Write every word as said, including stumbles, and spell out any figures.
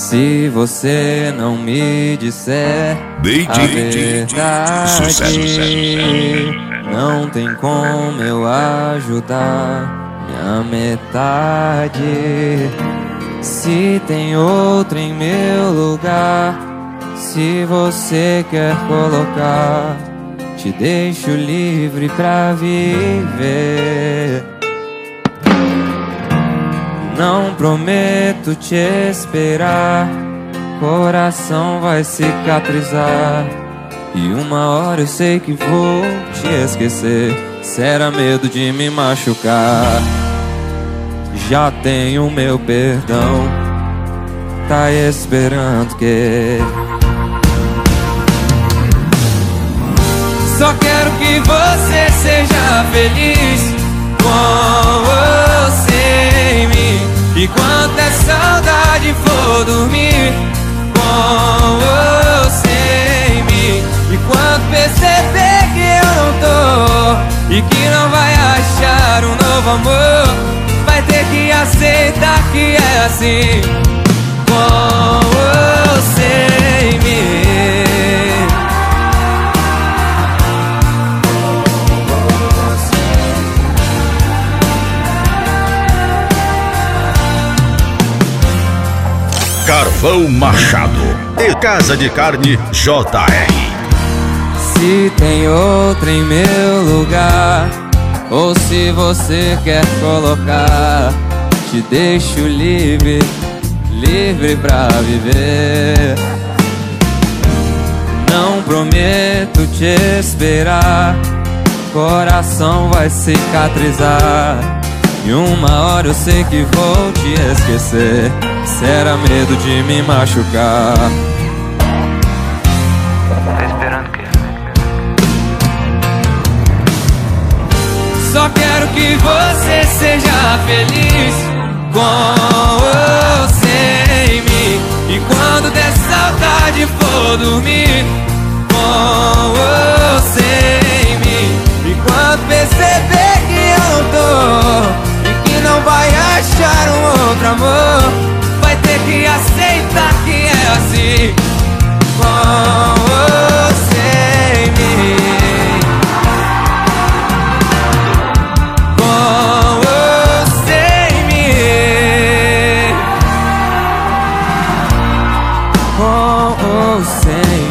Se você não me disser a verdade, não tem como eu ajudar minha metade. Se tem outro em meu lugar, se você quer colocar, te deixo livre pra viver. Não prometo te esperar, coração vai cicatrizar, e uma hora eu sei que vou te esquecer. Será medo de me machucar? Já tenho meu perdão, tá esperando que... Só quero que você seja feliz com você em mim. E quando a saudade for dormir com você em mim, e quando perceber que eu não tô e que não vai achar um novo amor, vai ter que aceitar que é assim com você em mim. Carvão Machado e Casa de Carne J R. Se tem outro em meu lugar, ou se você quer colocar, te deixo livre, livre pra viver. Não prometo te esperar, coração vai cicatrizar, e uma hora eu sei que vou te esquecer. Será medo de me machucar? Tá esperando o quê? Só quero que você seja feliz com você em mim. E quando der saudade for dormir com você em mim, e quando perceber que eu não tô e que não vai achar um outro amor, vai ter que aceitar que é assim com você em mim. Com você em mim. Com você em mim.